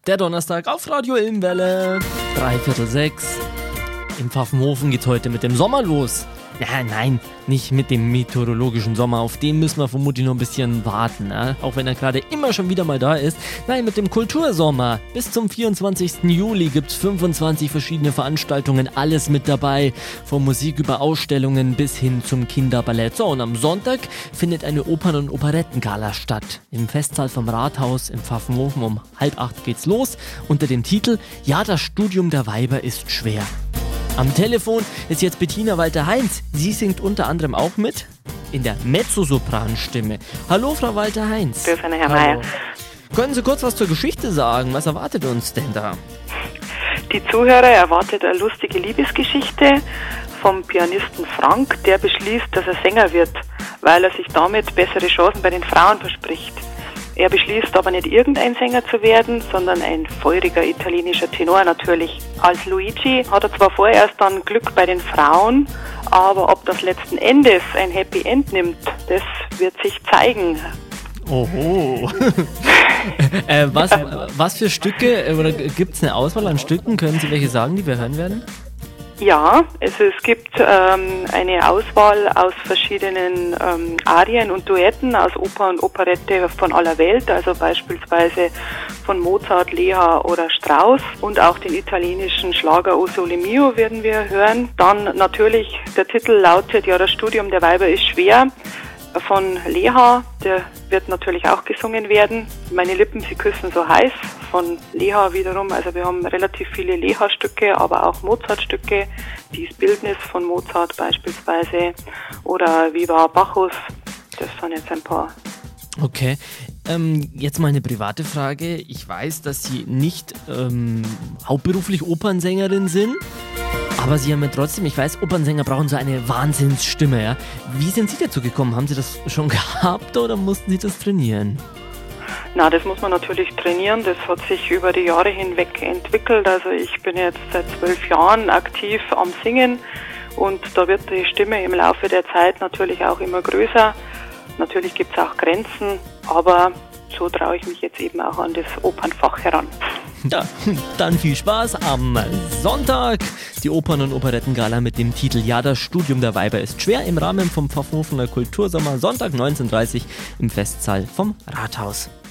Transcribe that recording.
Der Donnerstag auf Radio Ilmwelle, 5:45. Im Pfaffenhofen geht's heute mit dem Sommer los. Ja, nein, nicht mit dem meteorologischen Sommer, auf den müssen wir vermutlich noch ein bisschen warten, auch wenn er gerade immer schon wieder mal da ist. Nein, mit dem Kultursommer. Bis zum 24. Juli gibt's 25 verschiedene Veranstaltungen, alles mit dabei. Von Musik über Ausstellungen bis hin zum Kinderballett. So, und am Sonntag findet eine Opern- und Operettengala statt. Im Festsaal vom Rathaus in Pfaffenhofen um 7:30 geht's los, unter dem Titel „Ja, das Studium der Weiber ist schwer". Am Telefon ist jetzt Bettina Walter-Heinz. Sie singt unter anderem auch mit in der Mezzosopranstimme. Hallo, Frau Walter-Heinz. Grüß Herr Meier. Können Sie kurz was zur Geschichte sagen? Was erwartet uns denn da? Die Zuhörer erwartet eine lustige Liebesgeschichte vom Pianisten Frank, der beschließt, dass er Sänger wird, weil er sich damit bessere Chancen bei den Frauen verspricht. Er beschließt aber nicht irgendein Sänger zu werden, sondern ein feuriger italienischer Tenor natürlich. Als Luigi hat er zwar vorerst dann Glück bei den Frauen, aber ob das letzten Endes ein Happy End nimmt, das wird sich zeigen. Oho. Was für Stücke, oder gibt es eine Auswahl an Stücken? Können Sie welche sagen, die wir hören werden? Ja, es gibt eine Auswahl aus verschiedenen Arien und Duetten aus Oper und Operette von aller Welt, also beispielsweise von Mozart, Leha oder Strauss, und auch den italienischen Schlager O Sole Mio werden wir hören. Dann natürlich, der Titel lautet "Ja, das Studium der Weiber ist schwer" von Leha, der wird natürlich auch gesungen werden. Meine Lippen, sie küssen so heiß von Leha wiederum. Also wir haben relativ viele Leha-Stücke, aber auch Mozart-Stücke. Dies Bildnis von Mozart beispielsweise oder Viva Bacchus. Das sind jetzt ein paar. Okay. Jetzt mal eine private Frage. Ich weiß, dass Sie nicht hauptberuflich Opernsängerin sind. Aber Sie haben ja trotzdem, ich weiß, Opernsänger brauchen so eine Wahnsinnsstimme, ja. Wie sind Sie dazu gekommen? Haben Sie das schon gehabt oder mussten Sie das trainieren? Na, das muss man natürlich trainieren. Das hat sich über die Jahre hinweg entwickelt. Also ich bin jetzt seit 12 Jahren aktiv am Singen und da wird die Stimme im Laufe der Zeit natürlich auch immer größer. Natürlich gibt es auch Grenzen, aber so traue ich mich jetzt eben auch an das Opernfach heran. Ja, dann viel Spaß am Sonntag. Die Opern- und Operettengala mit dem Titel "Ja, das Studium der Weiber ist schwer" im Rahmen vom Pfaffenhofener Kultursommer, Sonntag 19:30 im Festsaal vom Rathaus.